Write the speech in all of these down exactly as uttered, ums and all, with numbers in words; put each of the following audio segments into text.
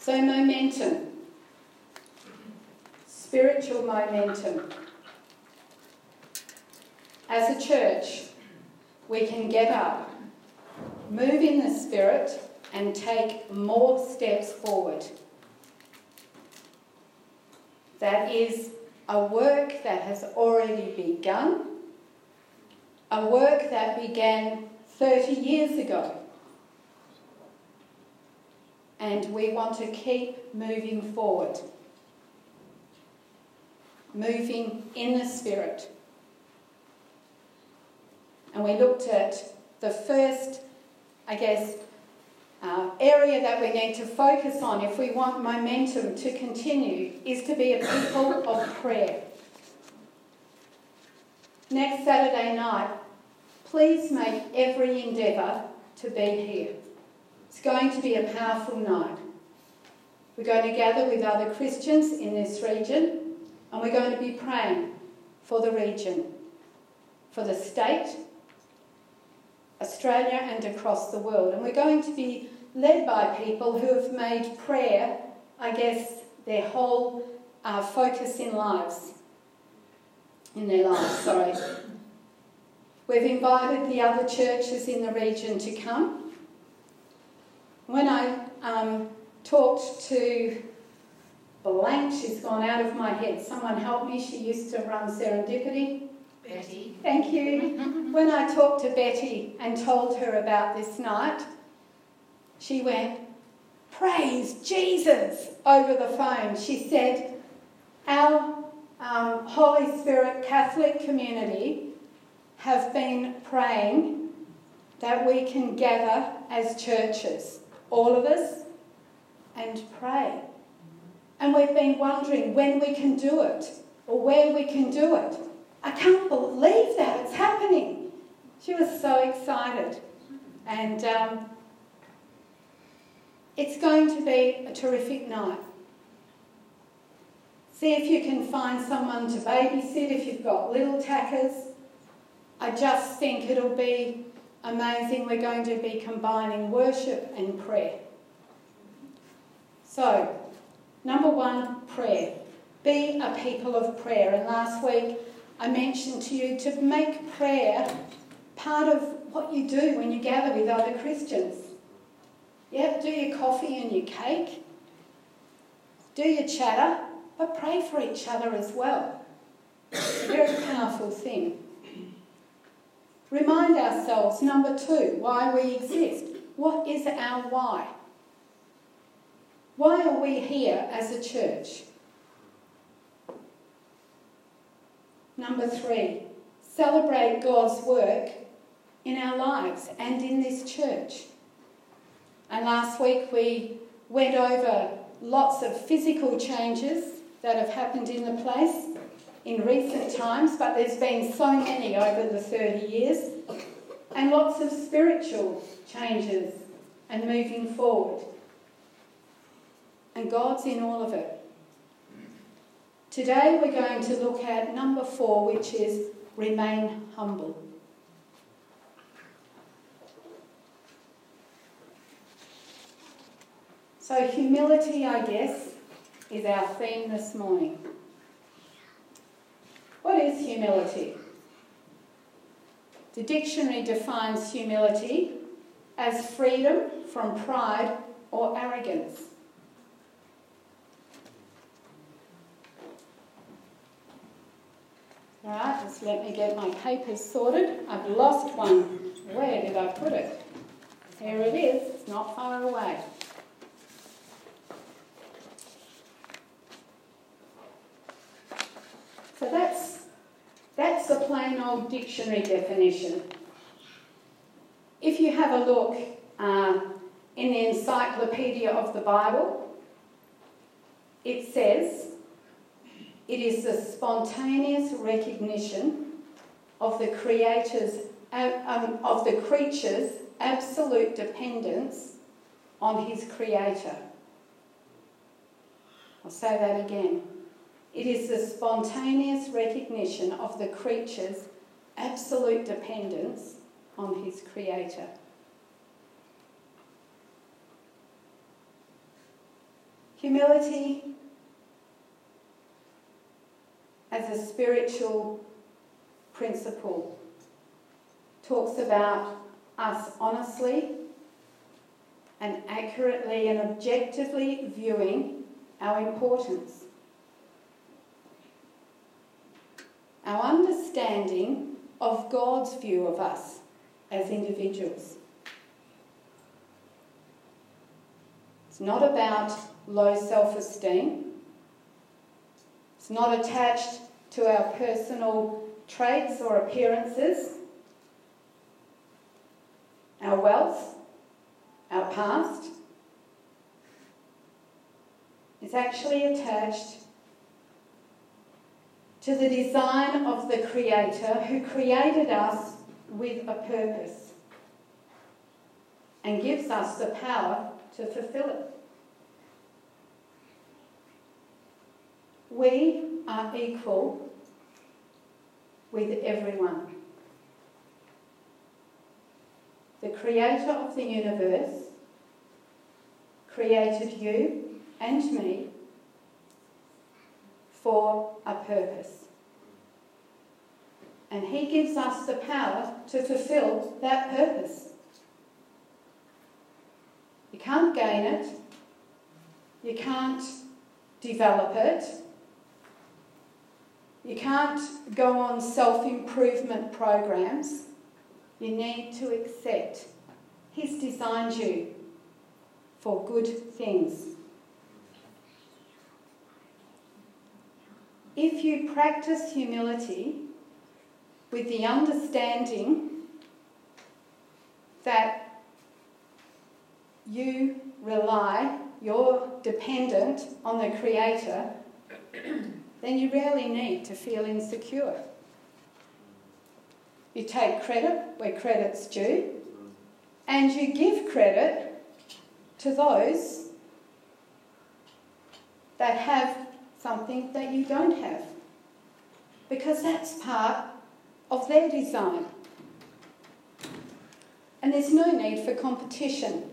So momentum, spiritual momentum. As a church, we can get up, move in the Spirit, and take more steps forward. That is a work that has already begun, a work that began thirty years ago. And we want to keep moving forward, moving in the Spirit. And we looked at the first, I guess, uh, area that we need to focus on if we want momentum to continue is to be a people of prayer. Next Saturday night, please make every endeavour to be here. It's going to be a powerful night. We're going to gather with other Christians in this region, and we're going to be praying for the region, for the state, Australia and across the world. And we're going to be led by people who have made prayer, I guess, their whole uh, focus in lives, in their lives, sorry. We've invited the other churches in the region to come. When I um, talked to blank, she's gone out of my head. Someone help me, she used to run Serendipity. Betty. Thank you. When I talked to Betty and told her about this night, she went, "Praise Jesus," over the phone. She said, our um, Holy Spirit Catholic community have been praying that we can gather as churches, all of us, and pray. And we've been wondering when we can do it or where we can do it. I can't believe that it's happening. She was so excited. And um, it's going to be a terrific night. See if you can find someone to babysit if you've got little tackers. I just think it'll be amazing. We're going to be combining worship and prayer. So, number one, prayer. Be a people of prayer. And last week I mentioned to you to make prayer part of what you do when you gather with other Christians. Yeah, do your coffee and your cake. Do your chatter, but pray for each other as well. It's a very powerful thing. Remind ourselves, number two, why we exist. What is our why? Why are we here as a church? Number three, celebrate God's work in our lives and in this church. And last week we went over lots of physical changes that have happened in the place in recent times, but there's been so many over the thirty years, and lots of spiritual changes and moving forward. And God's in all of it. Today we're going to look at number four, which is remain humble. So humility, I guess, is our theme this morning. What is humility? The dictionary defines humility as freedom from pride or arrogance. All right, just let me get my papers sorted. I've lost one. Where did I put it? Here it is. It's not far away. So that's, that's the plain old dictionary definition. If you have a look uh, in the Encyclopedia of the Bible, it says, it is the spontaneous recognition of the creator's, um, of the creature's absolute dependence on his creator. I'll say that again. It is the spontaneous recognition of the creature's absolute dependence on his creator. Humility as a spiritual principle talks about us honestly and accurately and objectively viewing our importance. Our understanding of God's view of us as individuals. It's not about low self-esteem. It's not attached to our personal traits or appearances, our wealth, our past. It's actually attached to the design of the Creator who created us with a purpose and gives us the power to fulfill it. We are equal with everyone. The Creator of the universe created you and me for a purpose. And He gives us the power to fulfill that purpose. You can't gain it. You can't develop it. You can't go on self-improvement programs. You need to accept He's designed you for good things. If you practice humility with the understanding that you rely, you're dependent on the Creator, then you rarely need to feel insecure. You take credit where credit's due, and you give credit to those that have something that you don't have, because that's part of their design. And there's no need for competition.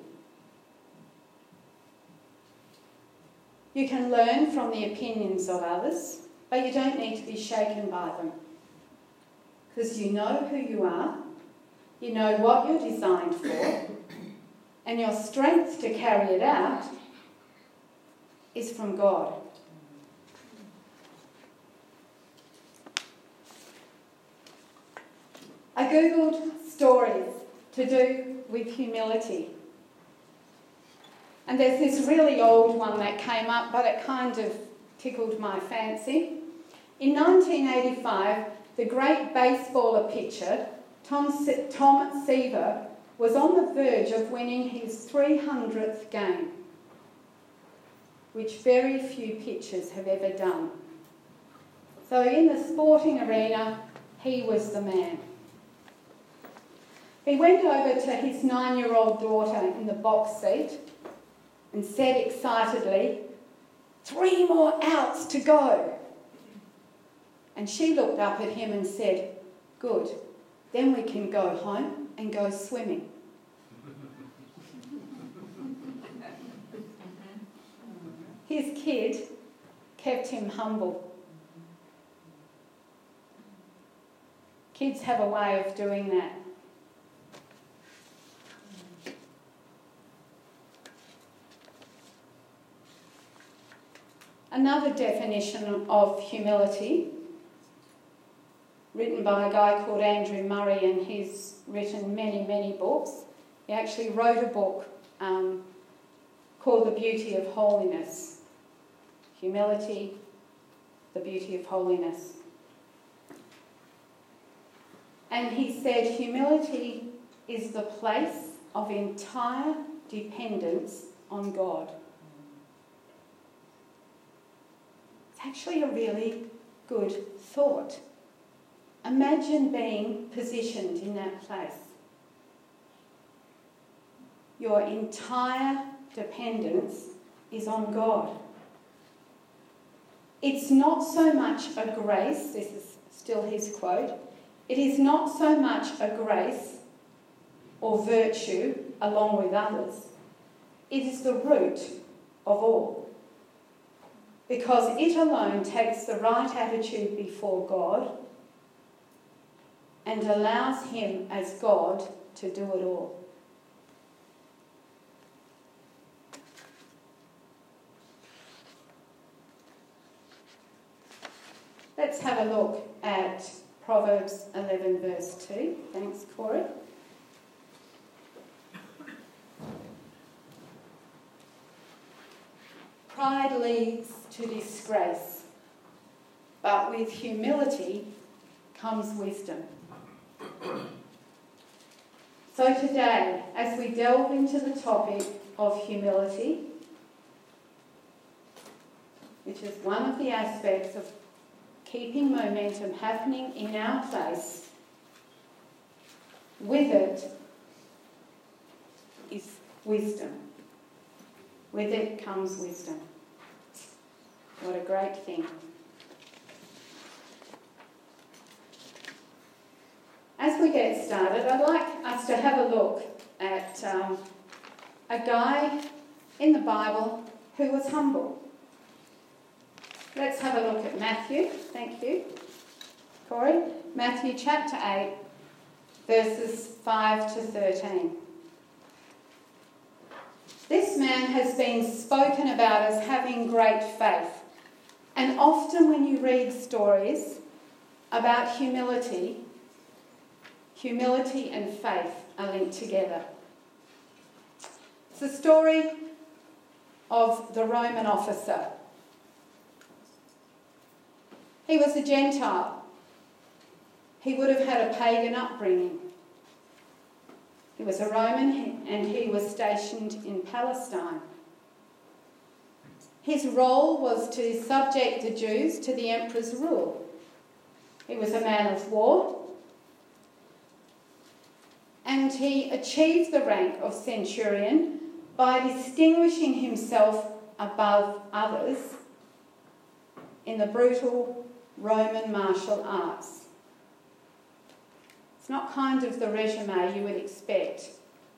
You can learn from the opinions of others, but you don't need to be shaken by them. Because you know who you are, you know what you're designed for, and your strength to carry it out is from God. I googled stories to do with humility. And there's this really old one that came up, but it kind of tickled my fancy. In nineteen eighty-five, the great baseballer pitcher, Tom, Se- Tom Seaver, was on the verge of winning his three hundredth game, which very few pitchers have ever done. So in the sporting arena, he was the man. He went over to his nine-year-old daughter in the box seat and said excitedly, "Three more outs to go." And she looked up at him and said, "Good, then we can go home and go swimming." His kid kept him humble. Kids have a way of doing that. Another definition of humility, written by a guy called Andrew Murray, and he's written many, many books. He actually wrote a book um, called The Beauty of Holiness. Humility, the Beauty of Holiness. And he said, humility is the place of entire dependence on God. It's actually a really good thought. Imagine being positioned in that place. Your entire dependence is on God. It's not so much a grace, this is still his quote, it is not so much a grace or virtue along with others. It is the root of all. because it alone takes the right attitude before God and allows him as God to do it all. Let's have a look at Proverbs eleven verse two. Thanks, Corey. Pride leads to disgrace, but with humility comes wisdom. So today, as we delve into the topic of humility, which is one of the aspects of keeping momentum happening in our place, with it is wisdom. With it comes wisdom. What a great thing. As we get started, I'd like us to have a look at um, a guy in the Bible who was humble. Let's have a look at Matthew. Thank you, Corey. Matthew chapter eight, verses five to thirteen. This man has been spoken about as having great faith. And often when you read stories about humility, humility and faith are linked together. It's the story of the Roman officer. He was a Gentile. He would have had a pagan upbringing. He was a Roman and he was stationed in Palestine. His role was to subject the Jews to the emperor's rule. He was a man of war, and he achieved the rank of centurion by distinguishing himself above others in the brutal Roman martial arts. It's not kind of the resume you would expect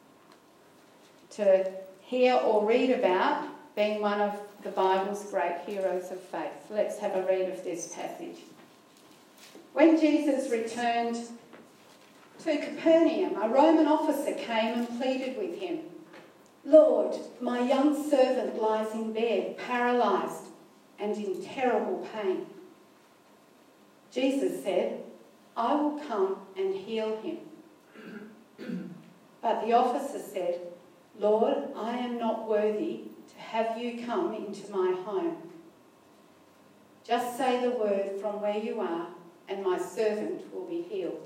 to hear or read about being one of the Bible's great heroes of faith. Let's have a read of this passage. When Jesus returned to Capernaum, a Roman officer came and pleaded with him, "Lord, my young servant lies in bed, paralysed and in terrible pain." Jesus said, "I will come and heal him." But the officer said, "Lord, I am not worthy to have you come into my home. Just say the word from where you are, and my servant will be healed.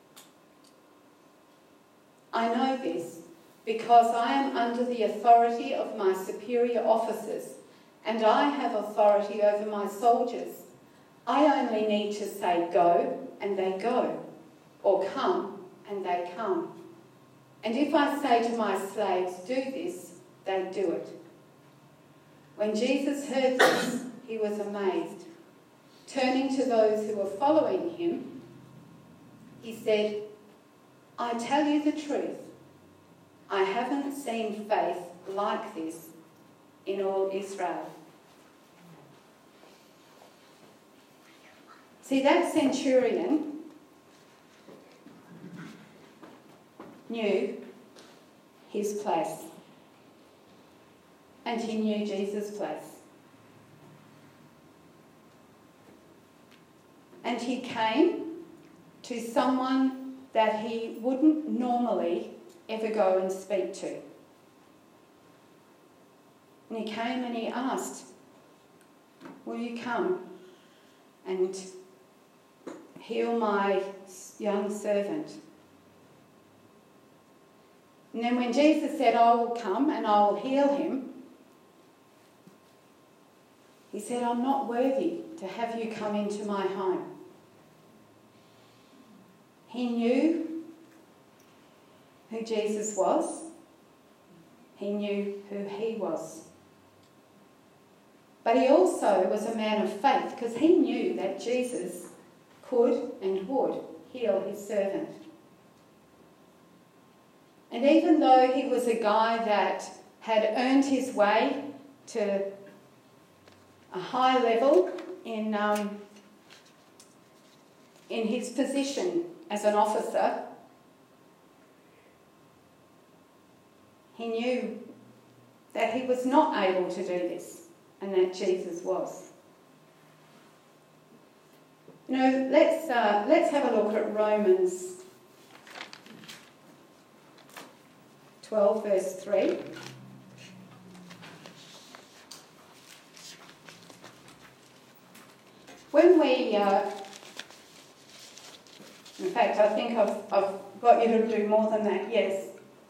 I know this because I am under the authority of my superior officers, and I have authority over my soldiers. I only need to say go, and they go, or come, and they come. And if I say to my slaves, do this, they do it." When Jesus heard this, he was amazed. Turning to those who were following him, he said, "I tell you the truth, I haven't seen faith like this in all Israel." See, that centurion knew his place, and he knew Jesus' place. And he came to someone that he wouldn't normally ever go and speak to. And he came and he asked, "Will you come and heal my young servant?" And then when Jesus said, "I will come and I will heal him," he said, "I'm not worthy to have you come into my home." He knew who Jesus was. He knew who he was. But he also was a man of faith, because he knew that Jesus could and would heal his servant. And even though he was a guy that had earned his way to a high level in, um, in his position as an officer, he knew that he was not able to do this and that Jesus was. You know, let's, uh, let's have a look at Romans twelve, verse three. When we, uh, in fact, I think I've, I've got you to do more than that, yes.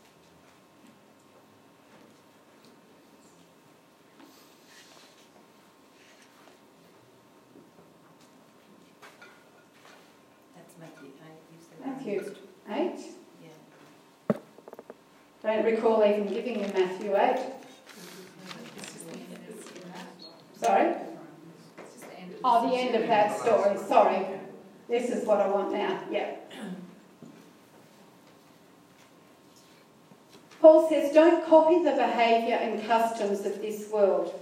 Matthew eight. Yeah. Don't recall even giving you Matthew eight. Sorry? Oh, the end of that story. Sorry. This is what I want now. Yeah. Paul says, don't copy the behaviour and customs of this world,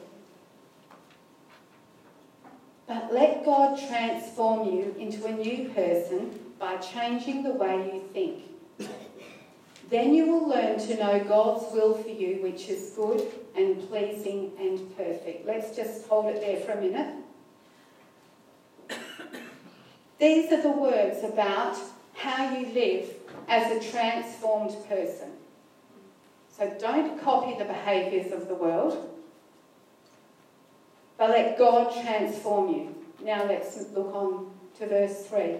but let God transform you into a new person by changing the way you think. Then you will learn to know God's will for you, which is good and pleasing and perfect. Let's just hold it there for a minute. These are the words about how you live as a transformed person. So don't copy the behaviours of the world, but let God transform you. Now let's look on to verse three.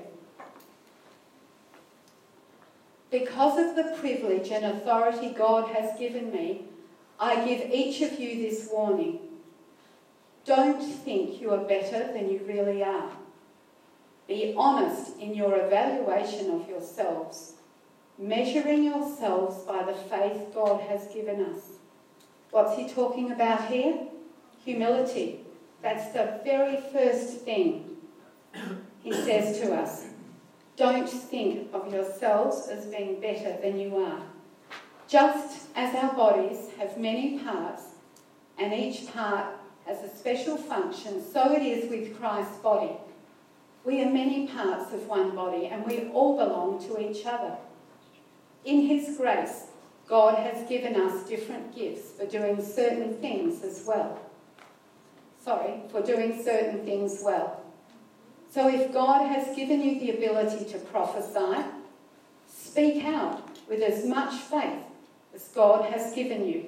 Because of the privilege and authority God has given me, I give each of you this warning. Don't think you are better than you really are. Be honest in your evaluation of yourselves, measuring yourselves by the faith God has given us. What's he talking about here? Humility. That's the very first thing he says to us. Don't think of yourselves as being better than you are. Just as our bodies have many parts and each part has a special function, so it is with Christ's body. We are many parts of one body and we all belong to each other. In his grace, God has given us different gifts for doing certain things as well. Sorry, for doing certain things well. So if God has given you the ability to prophesy, speak out with as much faith as God has given you.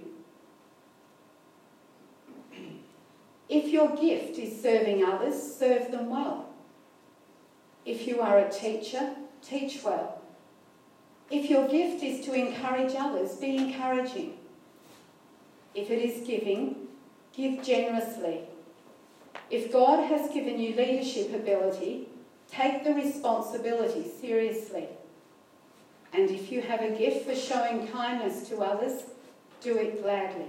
If your gift is serving others, serve them well. If you are a teacher, teach well. If your gift is to encourage others, be encouraging. If it is giving, give generously. If God has given you leadership ability, take the responsibility seriously. And if you have a gift for showing kindness to others, do it gladly.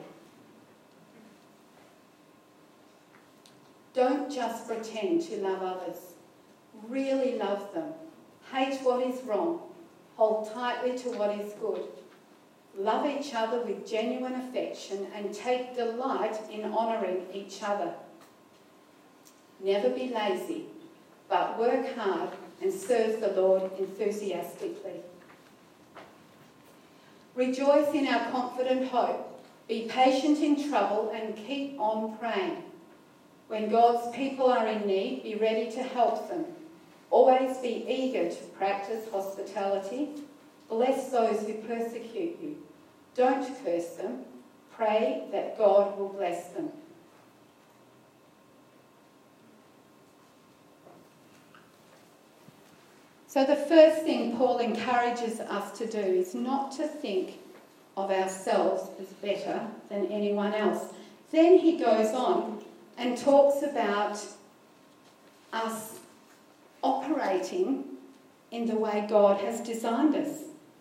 Don't just pretend to love others. Really love them. Hate what is wrong. Hold tightly to what is good. Love each other with genuine affection and take delight in honouring each other. Never be lazy, but work hard and serve the Lord enthusiastically. Rejoice in our confident hope. Be patient in trouble and keep on praying. When God's people are in need, be ready to help them. Always be eager to practice hospitality. Bless those who persecute you. Don't curse them. Pray that God will bless them. So the first thing Paul encourages us to do is not to think of ourselves as better than anyone else. Then he goes on and talks about us operating in the way God has designed us.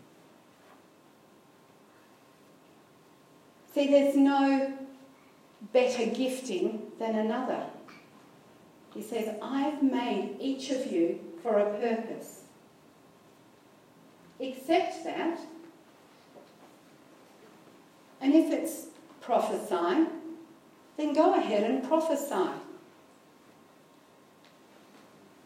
See, there's no better gifting than another. He says, I've made each of you for a purpose. Accept that. And if it's prophesying, then go ahead and prophesy.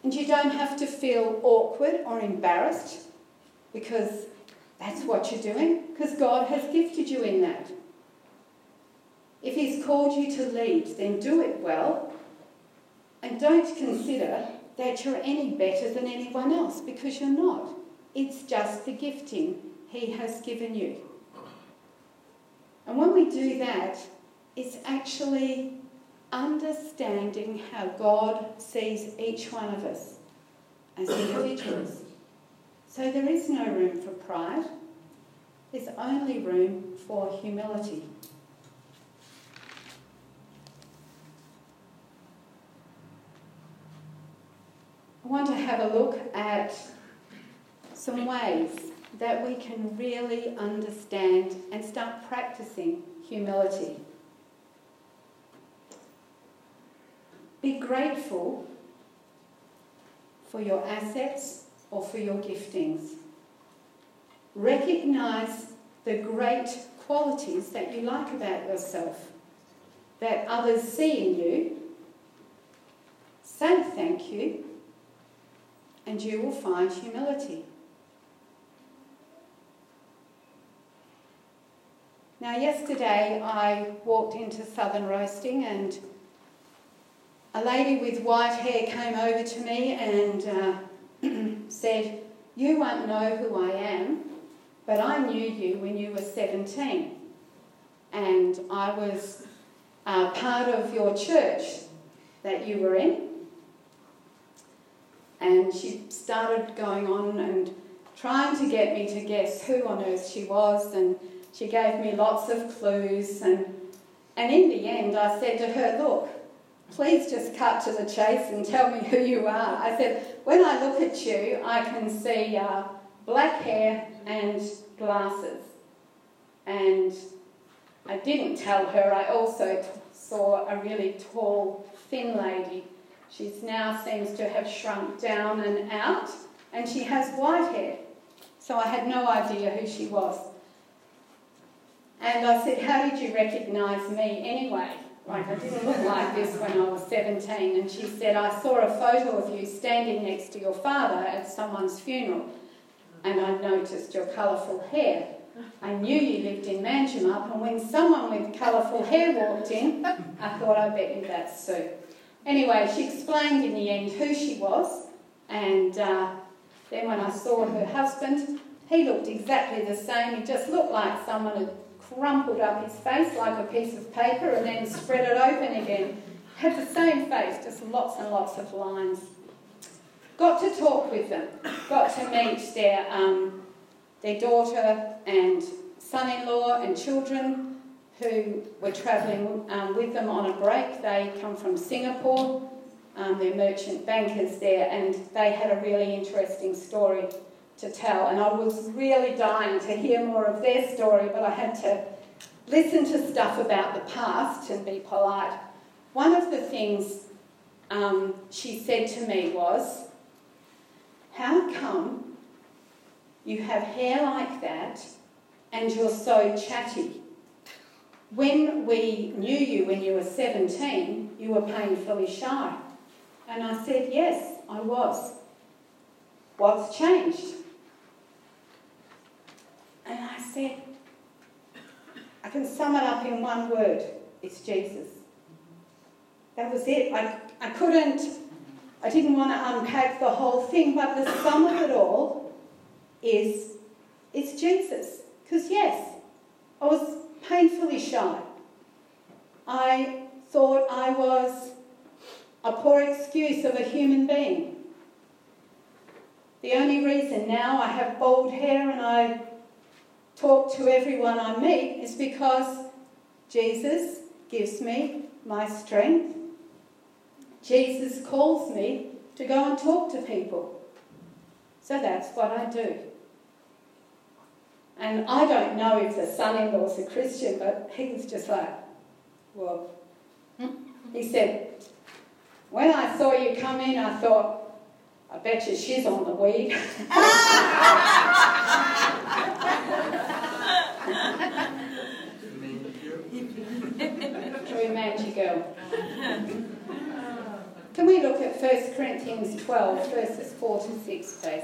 And you don't have to feel awkward or embarrassed because that's what you're doing, because God has gifted you in that. If He's called you to lead, then do it well, and don't consider that you're any better than anyone else, because you're not. It's just the gifting He has given you. And when we do that, it's actually understanding how God sees each one of us as individuals. So there is no room for pride. There's only room for humility. I want to have a look at some ways that we can really understand and start practicing humility. Be grateful for your assets or for your giftings. Recognise the great qualities that you like about yourself, that others see in you. Say thank you, and you will find humility. Now, yesterday I walked into Southern Roasting and a lady with white hair came over to me and uh, said, "You won't know who I am, but I knew you when you were seventeen. And I was uh, part of your church that you were in." And she started going on and trying to get me to guess who on earth she was, and she gave me lots of clues. And, and in the end, I said to her, "Look, please just cut to the chase and tell me who you are." I said, "When I look at you, I can see uh, black hair and glasses." And I didn't tell her I also t- saw a really tall, thin lady. She now seems to have shrunk down and out, and she has white hair. So I had no idea who she was. And I said, "How did you recognise me anyway? Like, I didn't look like this when I was seventeen." And she said, "I saw a photo of you standing next to your father at someone's funeral, and I noticed your colourful hair. I knew you lived in Manjimup, and when someone with colourful hair walked in, I thought, I bet you that's Sue." Anyway, she explained in the end who she was, and uh, then when I saw her husband, he looked exactly the same. He just looked like someone had crumpled up his face like a piece of paper and then spread it open again. Had the same face, just lots and lots of lines. Got to talk with them. Got to meet their, um, their daughter and son-in-law and children who were travelling um, with them on a break. They come from Singapore. Um, they're merchant bankers there, and they had a really interesting story to tell, and I was really dying to hear more of their story, but I had to listen to stuff about the past and be polite. One of the things um, she said to me was, "How come you have hair like that and you're so chatty? When we knew you when you were seventeen, you were painfully shy." And I said, "Yes, I was. What's changed?" And I said, "I can sum it up in one word. It's Jesus." That was it. I, I couldn't, I didn't want to unpack the whole thing, but the sum of it all is, it's Jesus. Because yes, I was painfully shy. I thought I was a poor excuse of a human being. The only reason now I have bald hair and I talk to everyone I meet is because Jesus gives me my strength. Jesus calls me to go and talk to people. So that's what I do. And I don't know if the son-in-law's a Christian, but he was just like, well, he said, "When I saw you come in, I thought, I bet you she's on the weed." True mangy girl. Can we look at First Corinthians twelve, verses four to six, please?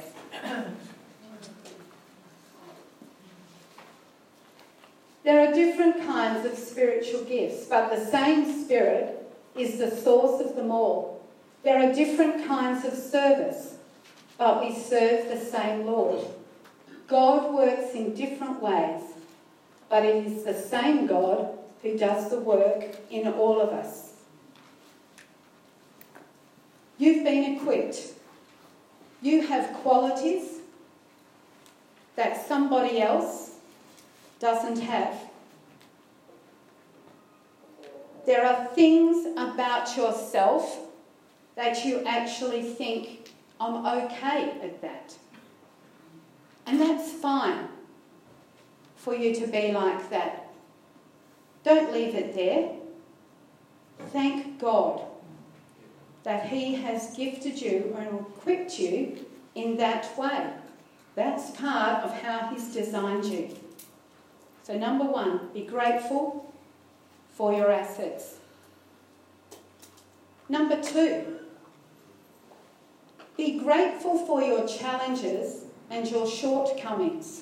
There are different kinds of spiritual gifts, but the same Spirit is the source of them all. There are different kinds of service, but we serve the same Lord. God works in different ways, but it is the same God who does the work in all of us. You've been equipped. You have qualities that somebody else doesn't have. There are things about yourself that you actually think, I'm okay at that. And that's fine for you to be like that. Don't leave it there. Thank God that He has gifted you and equipped you in that way. That's part of how He's designed you. So number one, be grateful for your assets. Number two, be grateful for your challenges and your shortcomings.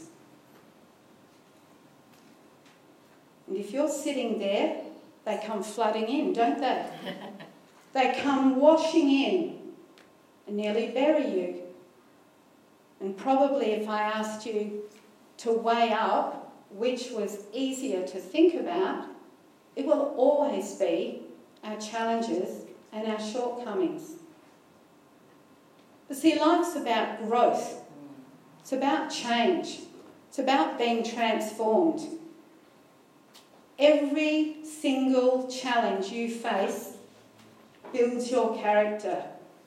And if you're sitting there, they come flooding in, don't they? They come washing in and nearly bury you. And probably if I asked you to weigh up which was easier to think about, it will always be our challenges and our shortcomings. But see, life's about growth. It's about change. It's about being transformed. Every single challenge you face builds your character.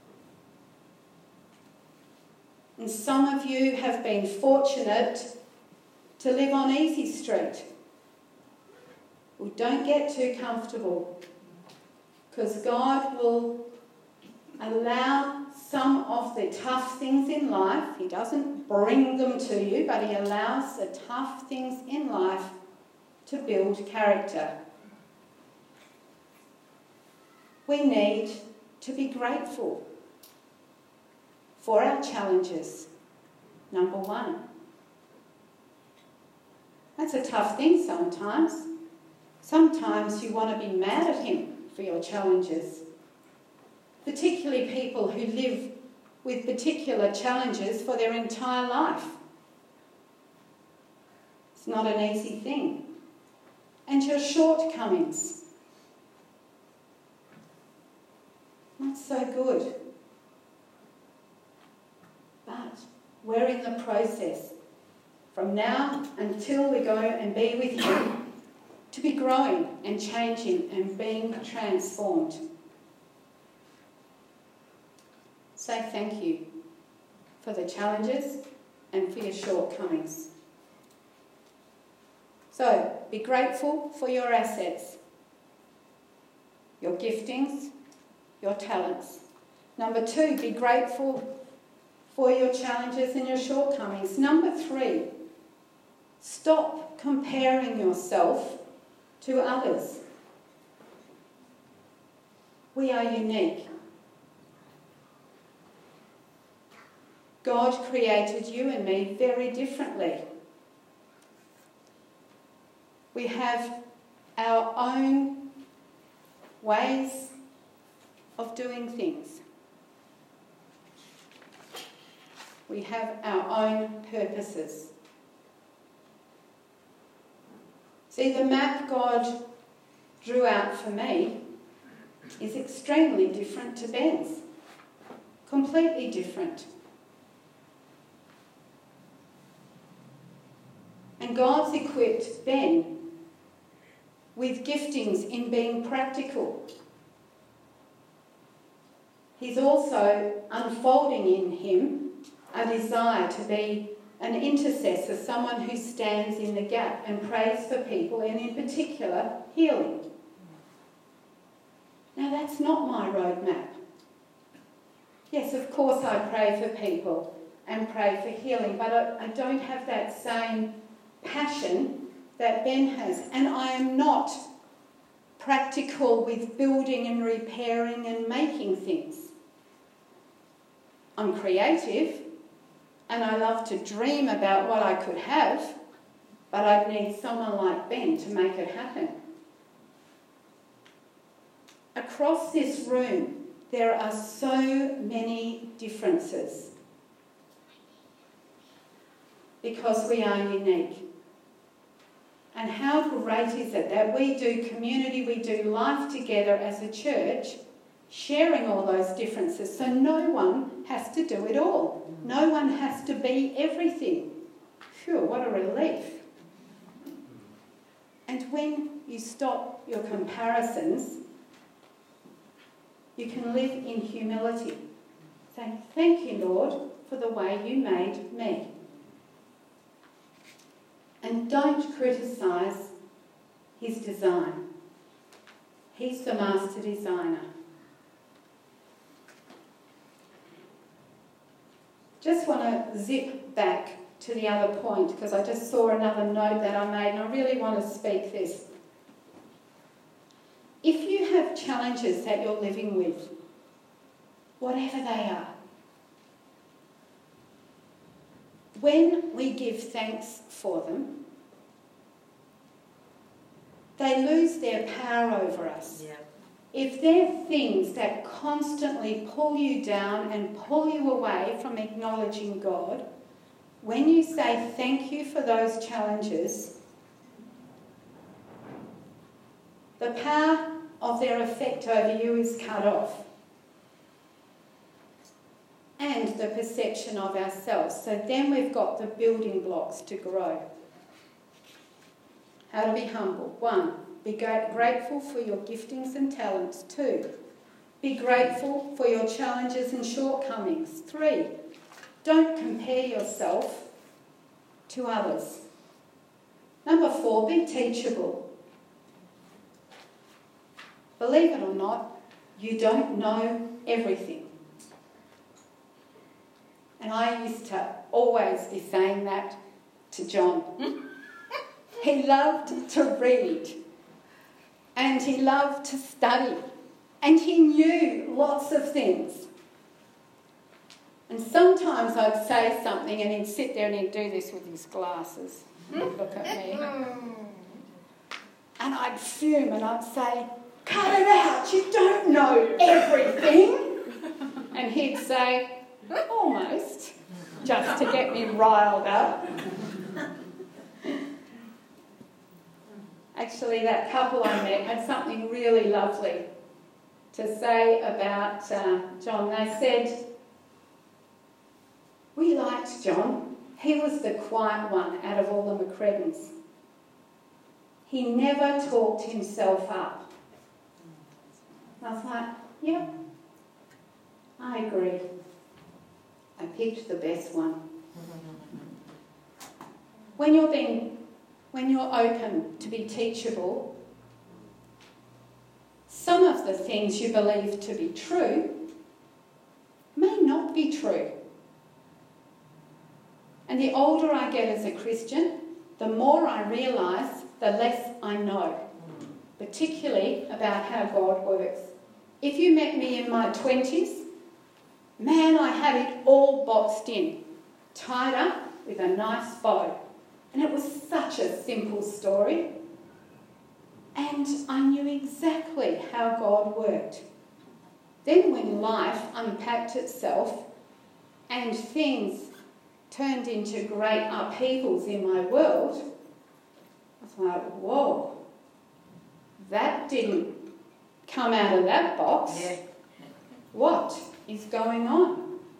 And some of you have been fortunate to live on easy street. Well, don't get too comfortable, because God will allow some of the tough things in life. He doesn't bring them to you, but He allows the tough things in life to build character. We need to be grateful for our challenges. Number one. That's a tough thing sometimes. Sometimes you want to be mad at Him for your challenges. Particularly people who live with particular challenges for their entire life. It's not an easy thing. And your shortcomings. Not so good. But we're in the process, from now until we go and be with Him, to be growing and changing and being transformed. Say thank you for the challenges and for your shortcomings. So, be grateful for your assets, your giftings, your talents. Number two, be grateful for your challenges and your shortcomings. Number three, stop comparing yourself to others. We are unique. God created you and me very differently. We have our own ways of doing things. We have our own purposes. See, the map God drew out for me is extremely different to Ben's. Completely different. And God's equipped Ben with giftings in being practical. He's also unfolding in him a desire to be an intercessor, someone who stands in the gap and prays for people, and in particular, healing. Now, that's not my roadmap. Yes, of course I pray for people and pray for healing, but I, I don't have that same passion that Ben has. And I am not practical with building and repairing and making things. I'm creative and I love to dream about what I could have, but I'd need someone like Ben to make it happen. Across this room, there are so many differences because we are unique. And how great is it that we do community, we do life together as a church, sharing all those differences, so no one has to do it all. No one has to be everything. Phew, what a relief. And when you stop your comparisons, you can live in humility. Say, thank you, Lord, for the way you made me. And don't criticise his design. He's the master designer. Just want to zip back to the other point because I just saw another note that I made and I really want to speak this. If you have challenges that you're living with, whatever they are, when we give thanks for them, they lose their power over us. Yeah. If they're things that constantly pull you down and pull you away from acknowledging God, when you say thank you for those challenges, the power of their effect over you is cut off. And the perception of ourselves. So then we've got the building blocks to grow. How to be humble. One, be grateful for your giftings and talents. Two, be grateful for your challenges and shortcomings. Three, don't compare yourself to others. Number four, be teachable. Believe it or not, you don't know everything. And I used to always be saying that to John. He loved to read and he loved to study and he knew lots of things. And sometimes I'd say something and he'd sit there and he'd do this with his glasses and look at me. And I'd fume and I'd say, cut it out, you don't know everything. And he'd say, almost, just to get me riled up. Actually, that couple I met had something really lovely to say about uh, John. They said, we liked John. He was the quiet one out of all the McCreddens. He never talked himself up. I was like, yep, I agree. I picked the best one. When you're being, when you're open to be teachable, some of the things you believe to be true may not be true. And the older I get as a Christian, the more I realise the less I know, particularly about how God works. If you met me in my twenties, man, I had it all boxed in, tied up with a nice bow. And it was such a simple story. And I knew exactly how God worked. Then when life unpacked itself and things turned into great upheavals in my world, I was like, whoa, that didn't come out of that box. Yeah. What is going on?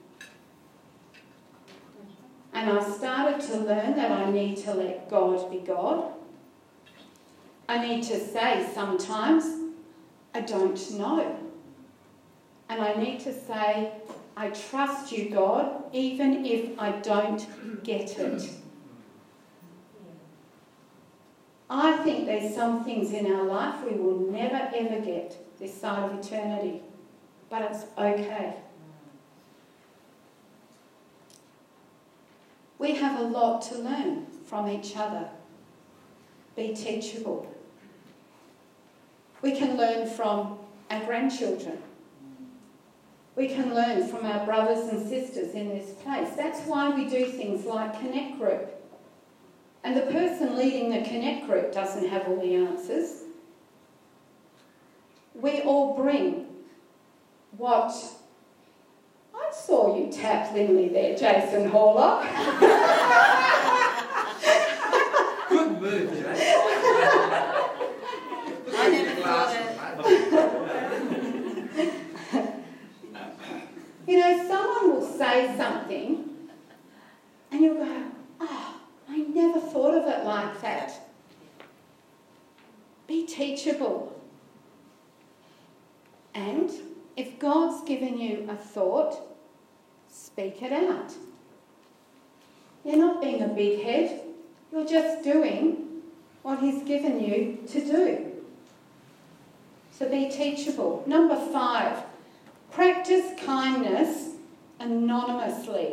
And I started to learn that I need to let God be God. I need to say sometimes, I don't know. And I need to say, I trust you, God, even if I don't get it. I think there's some things in our life we will never ever get this side of eternity. But it's okay. We have a lot to learn from each other. Be teachable. We can learn from our grandchildren. We can learn from our brothers and sisters in this place. That's why we do things like Connect Group. And the person leading the Connect Group doesn't have all the answers. We all bring what... I saw you tap Linley there, Jason Horlock. Good move, Jason. I never thought it. You know, someone will say something and you'll go, oh, I never thought of it like that. Be teachable. And if God's given you a thought, speak it out. You're not being a big head. You're just doing what He's given you to do. So be teachable. Number five, practice kindness anonymously.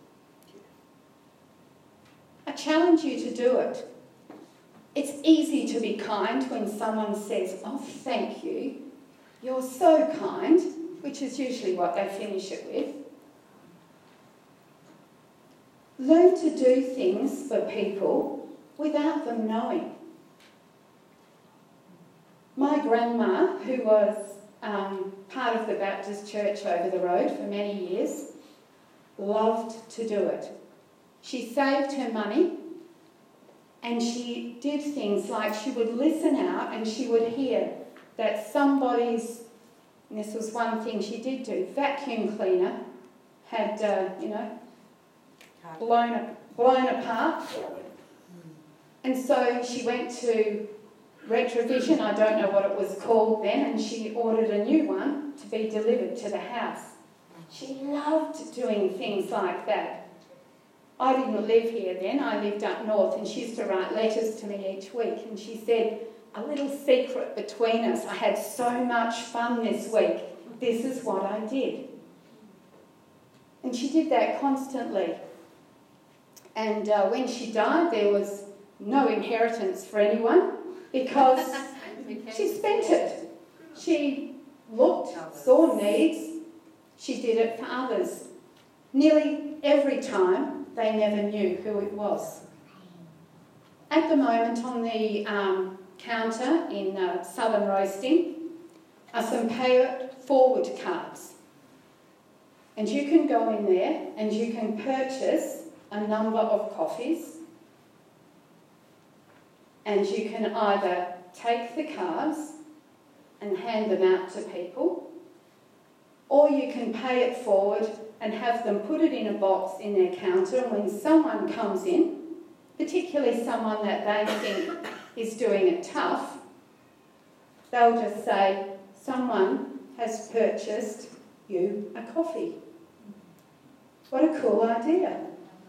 I challenge you to do it. It's easy to be kind when someone says, oh, thank you. You're so kind, which is usually what they finish it with. Learn to do things for people without them knowing. My grandma, who was um, part of the Baptist church over the road for many years, loved to do it. She saved her money and she did things like she would listen out and she would hear that somebody's, and this was one thing she did do, vacuum cleaner had, uh, you know, blown, blown apart. And so she went to Retrovision, I don't know what it was called then, and she ordered a new one to be delivered to the house. She loved doing things like that. I didn't live here then, I lived up north, and she used to write letters to me each week, and she said, a little secret between us, I had so much fun this week, this is what I did. And she did that constantly. And uh, when she died, there was no inheritance for anyone because she spent it. She looked, saw needs, she did it for others. Nearly every time, they never knew who it was. At the moment on the um, counter in uh, Southern Roasting are some pay it forward cards. And you can go in there and you can purchase a number of coffees and you can either take the cards and hand them out to people, or you can pay it forward and have them put it in a box in their counter, and when someone comes in, particularly someone that they think is doing it tough, they'll just say, someone has purchased you a coffee. What a cool idea.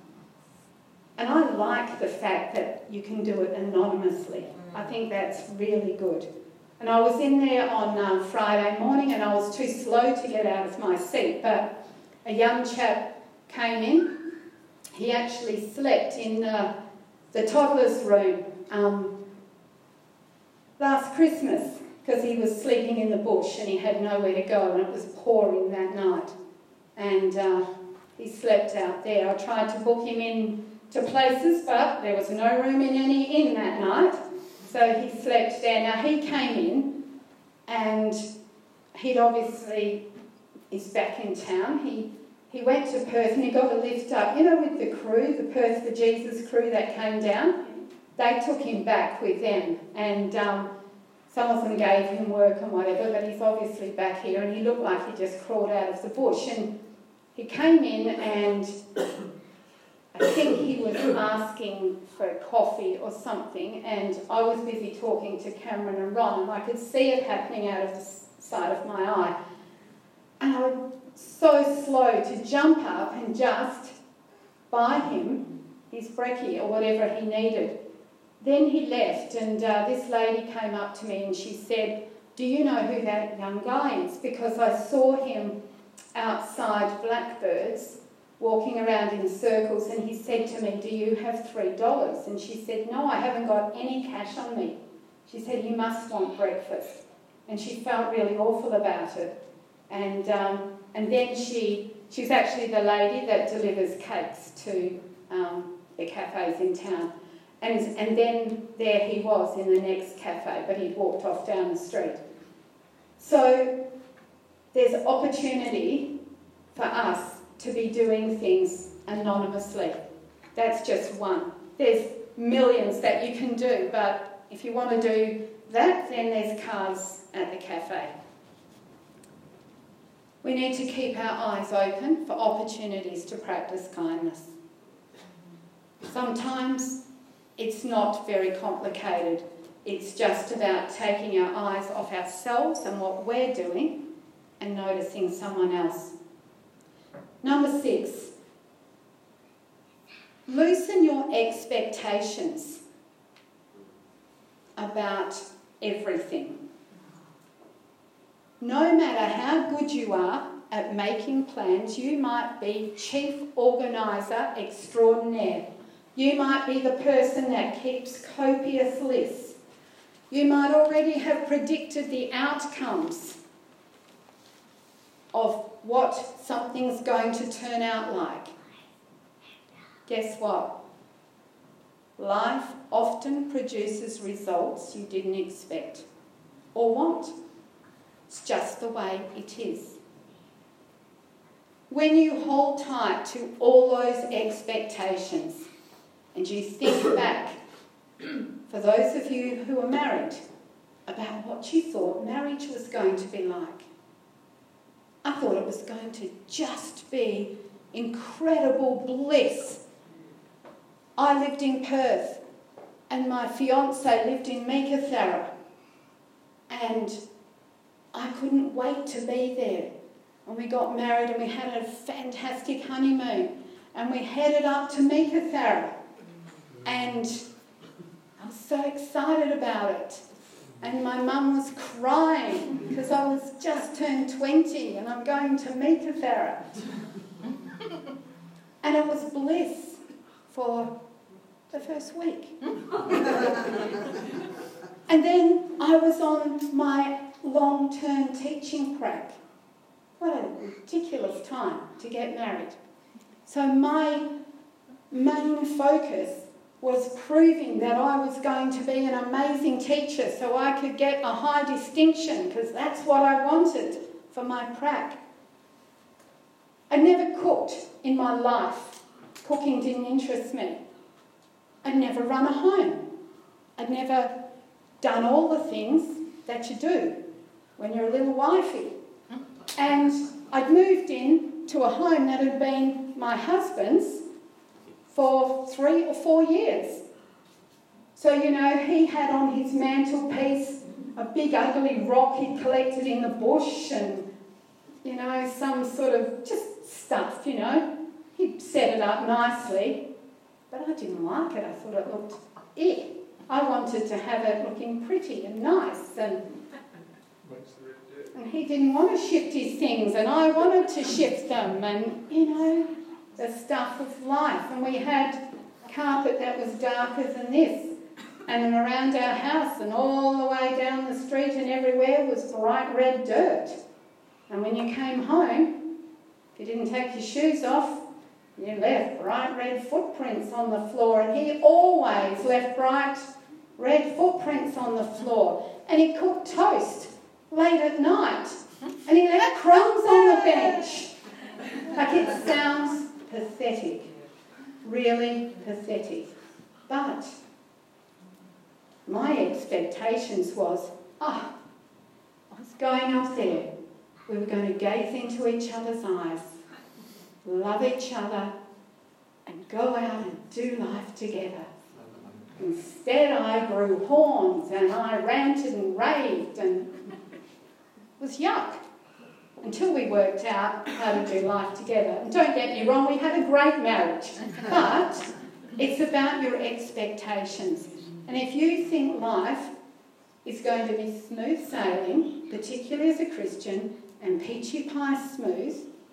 And I like the fact that you can do it anonymously. I think that's really good. And I was in there on uh, Friday morning and I was too slow to get out of my seat, but a young chap came in. He actually slept in uh, the toddler's room um, last Christmas because he was sleeping in the bush and he had nowhere to go and it was pouring that night. And uh, he slept out there. I tried to book him in to places, but there was no room in any inn that night, so he slept there. Now he came in and he'd obviously, he's back in town, he he went to Perth and he got a lift up, you know, with the crew, the Perth for Jesus crew that came down. They took him back with them and um, some of them gave him work and whatever, but he's obviously back here and he looked like he just crawled out of the bush. And he came in and I think he was asking for coffee or something, and I was busy talking to Cameron and Ron, and I could see it happening out of the side of my eye. And I was so slow to jump up and just buy him his brekkie or whatever he needed. Then he left, and uh, this lady came up to me and she said, do you know who that young guy is? Because I saw him outside Blackbirds walking around in circles, and he said to me, do you have three dollars? And she said, no, I haven't got any cash on me. She said, you must want breakfast. and she felt really awful about it. And um, and then she she's actually the lady that delivers cakes to um, the cafes in town. And and then there he was in the next cafe, but he'd walked off down the street. So there's opportunity for us to be doing things anonymously. That's just one. There's millions that you can do, but if you want to do that, then there's cars at the cafe. We need to keep our eyes open for opportunities to practice kindness. Sometimes it's not very complicated. It's just about taking our eyes off ourselves and what we're doing and noticing someone else. Number six, loosen your expectations about everything. No matter how good you are at making plans, you might be chief organiser extraordinaire. You might be the person that keeps copious lists. You might already have predicted the outcomes of what something's going to turn out like. Guess what? Life often produces results you didn't expect or want. It's just the way it is. When you hold tight to all those expectations and you think back, for those of you who are married, about what you thought marriage was going to be like. I thought it was going to just be incredible bliss. I lived in Perth and my fiance lived in Meekatharra, and I couldn't wait to be there. And we got married and we had a fantastic honeymoon, and we headed up to Meekatharra, and I was so excited about it. And my mum was crying because I was just turned twenty and I'm going to Meekatharra. And it was bliss for the first week. And then I was on my long-term teaching crack. What a ridiculous time to get married. So my main focus was proving that I was going to be an amazing teacher so I could get a high distinction, because that's what I wanted for my prac. I never cooked in my life. Cooking didn't interest me. I'd never run a home. I'd never done all the things that you do when you're a little wifey. And I'd moved in to a home that had been my husband's for three or four years. So, you know, he had on his mantelpiece a big ugly rock he'd collected in the bush and, you know, some sort of just stuff, you know. He'd set it up nicely, but I didn't like it. I thought it looked eh. I wanted to have it looking pretty and nice, and, and he didn't want to shift his things, and I wanted to shift them, and, you know, the stuff of life. And we had carpet that was darker than this, and around our house and all the way down the street and everywhere was bright red dirt. And when you came home, if you didn't take your shoes off, you left bright red footprints on the floor, and he always left bright red footprints on the floor. And he cooked toast late at night, and he left crumbs on the bench. Like, it sounds pathetic, really pathetic. But my expectations was, ah, oh, I was going up there. We were going to gaze into each other's eyes, love each other, and go out and do life together. Instead, I grew horns and I ranted and raved, and it was yuck. Until we worked out how to do life together. And don't get me wrong, we had a great marriage. But it's about your expectations. And if you think life is going to be smooth sailing, particularly as a Christian, and peachy pie smooth,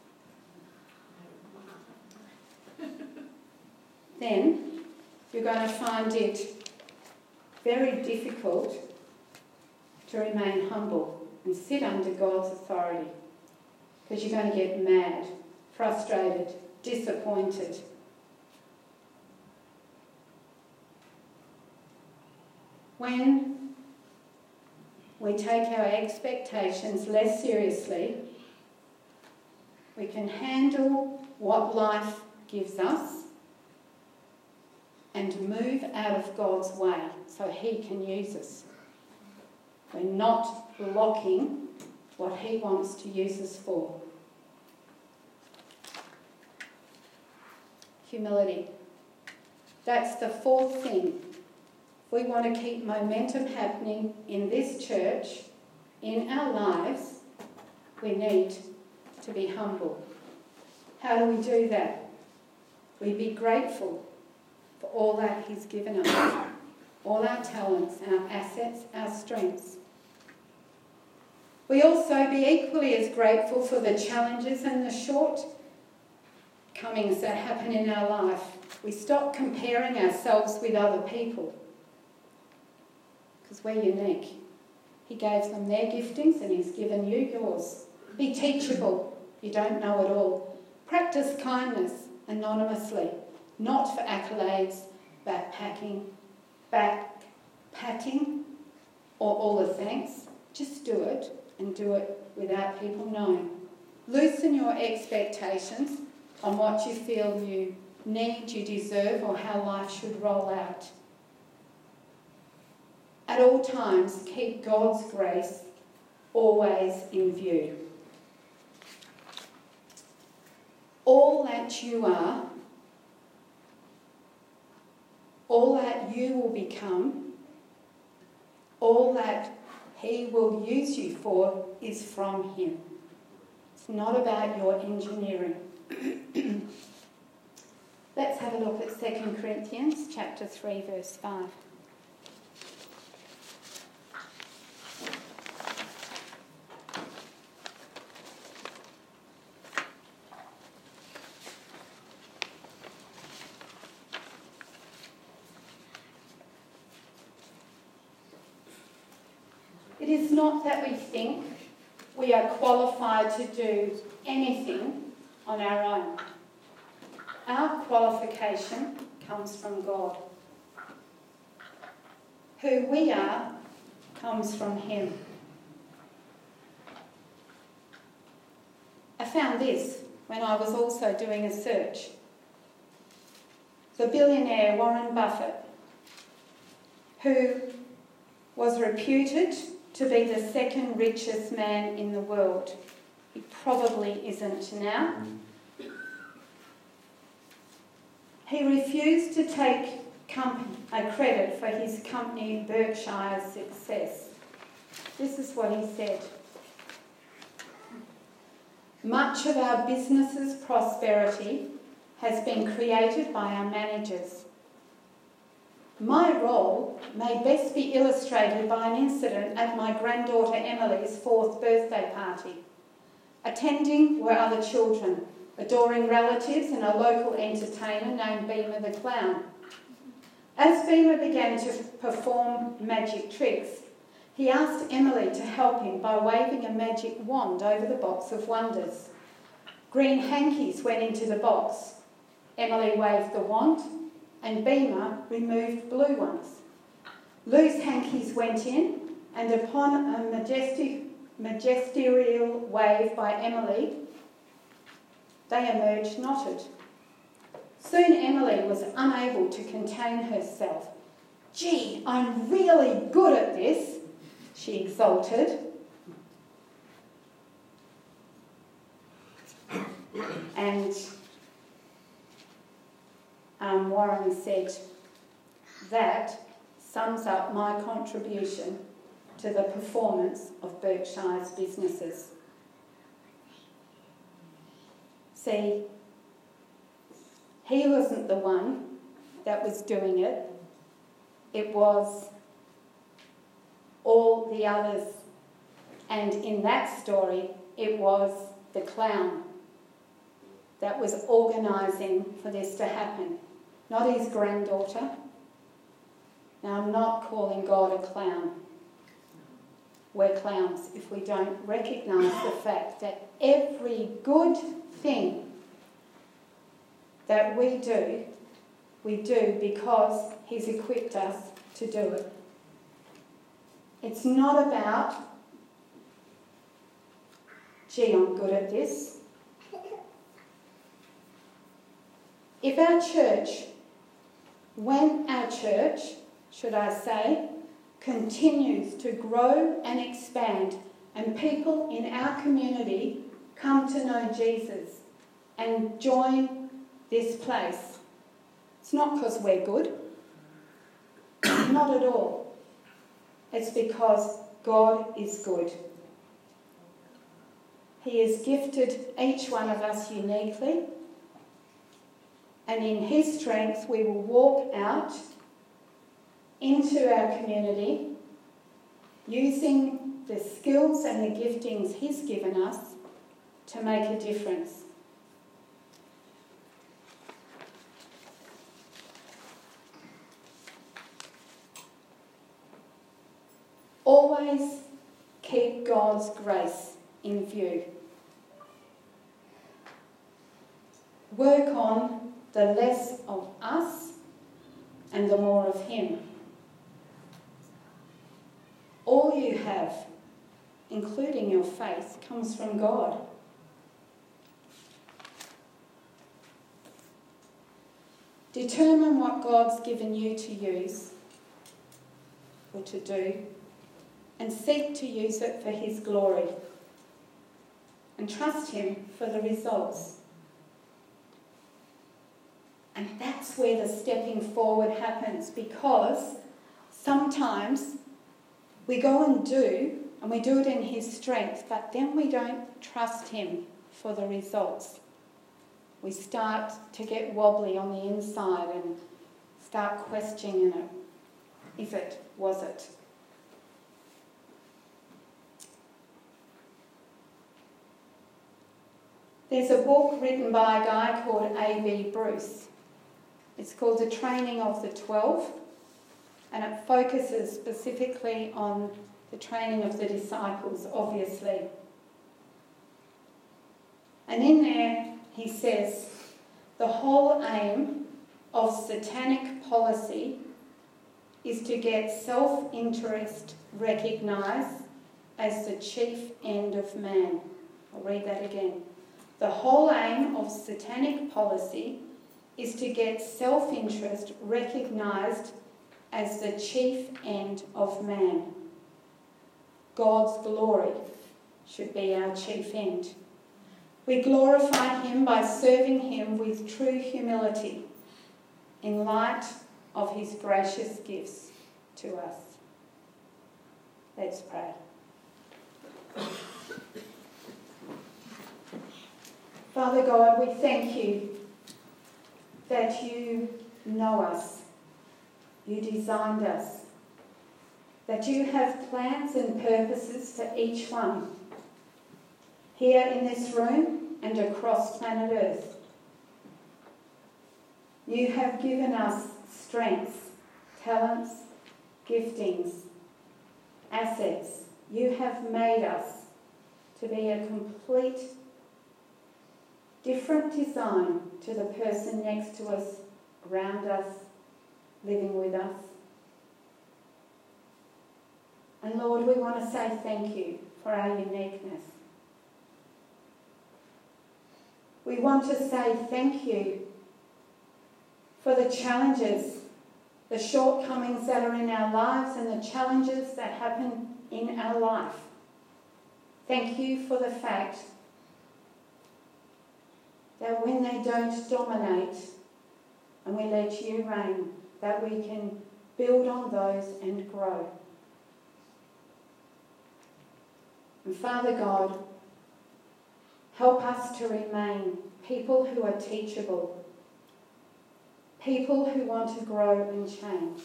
then you're going to find it very difficult to remain humble. and sit under God's authority, because you're going to get mad, frustrated, disappointed. When we take our expectations less seriously, we can handle what life gives us and move out of God's way so He can use us. We're not blocking what He wants to use us for. Humility. That's the fourth thing. If we want to keep momentum happening in this church, in our lives, we need to be humble. How do we do that? We be grateful for all that He's given us, all our talents, our assets, our strengths. We also be equally as grateful for the challenges and the shortcomings that happen in our life. We stop comparing ourselves with other people, because we're unique. He gave them their giftings and He's given you yours. Be teachable. You don't know it all. Practice kindness anonymously, not for accolades, backpacking, backpatting, or all the thanks. Just do it, and do it without people knowing. Loosen your expectations on what you feel you need, you deserve, or how life should roll out. At all times, keep God's grace always in view. All that you are, all that you will become, all that He will use you for is from Him. It's not about your engineering. Let's have a look at Second Corinthians chapter three, verse five. It is not that we think we are qualified to do anything on our own. Our qualification comes from God. Who we are comes from Him. I found this when I was also doing a search. The billionaire Warren Buffett, who was reputed to be the second richest man in the world. He probably isn't now. He refused to take company, uh, credit for his company Berkshire's success. This is what he said. Much of our business's prosperity has been created by our managers. My role may best be illustrated by an incident at my granddaughter Emily's fourth birthday party. Attending were other children, adoring relatives and a local entertainer named Beamer the Clown. As Beamer began to perform magic tricks, he asked Emily to help him by waving a magic wand over the box of wonders. Green hankies went into the box. Emily waved the wand, and Beamer removed blue ones. Loose hankies went in, and upon a majestic, magisterial wave by Emily, they emerged knotted. Soon Emily was unable to contain herself. "Gee, I'm really good at this," she exulted. And Um, Warren said, "That sums up my contribution to the performance of Berkshire's businesses." See, he wasn't the one that was doing it. It was all the others. And in that story, it was the clown that was organising for this to happen, not his granddaughter. Now, I'm not calling God a clown. we're clowns if we don't recognise the fact that every good thing that we do, we do because he's equipped us to do it. It's not about, gee, I'm good at this. If our church, when our church, should I say, continues to grow and expand and people in our community come to know Jesus and join this place, it's not because we're good. Not at all. It's because God is good. He has gifted each one of us uniquely, and in his strength we will walk out into our community using the skills and the giftings he's given us to make a difference. Always keep God's grace in view. Work on the less of us and the more of him. All you have, including your faith, comes from God. Determine what God's given you to use or to do, and seek to use it for his glory. And trust him for the results. And that's where the stepping forward happens, because sometimes we go and do, and we do it in his strength, but then we don't trust him for the results. We start to get wobbly on the inside and start questioning it. Is it? Was it? There's a book written by a guy called A B Bruce. It's called The Training of the Twelve, and it focuses specifically on the training of the disciples, obviously. And in there he says, the whole aim of satanic policy is to get self-interest recognised as the chief end of man. I'll read that again. The whole aim of satanic policy is to get self-interest recognised as the chief end of man. God's glory should be our chief end. We glorify him by serving him with true humility in light of his gracious gifts to us. Let's pray. Father God, we thank you that you know us, you designed us, that you have plans and purposes for each one, here in this room and across planet Earth. You have given us strengths, talents, giftings, assets. You have made us to be a complete different design to the person next to us, around us, living with us. And Lord, we want to say thank you for our uniqueness. We want to say thank you for the challenges, the shortcomings that are in our lives and the challenges that happen in our life. Thank you for the fact that when they don't dominate and we let you reign, that we can build on those and grow. And Father God, help us to remain people who are teachable, people who want to grow and change.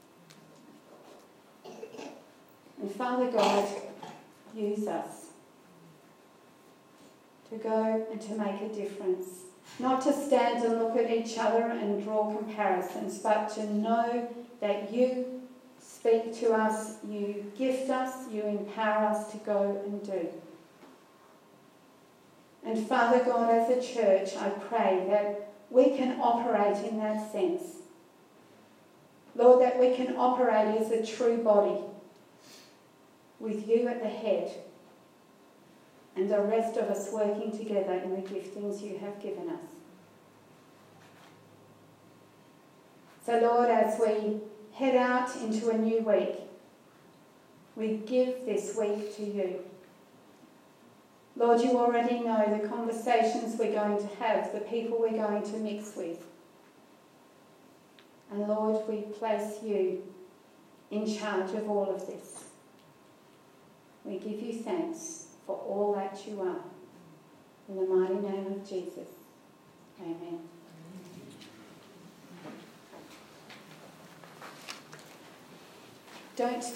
And Father God, use us to go and to make a difference. Not to stand and look at each other and draw comparisons, but to know that you speak to us, you gift us, you empower us to go and do. And Father God, as a church, I pray that we can operate in that sense. Lord, that we can operate as a true body with you at the head and the rest of us working together in the giftings you have given us. So Lord, as we head out into a new week, we give this week to you. Lord, you already know the conversations we're going to have, the people we're going to mix with. And Lord, we place you in charge of all of this. We give you thanks for all that you are. In the mighty name of Jesus. Amen. Don't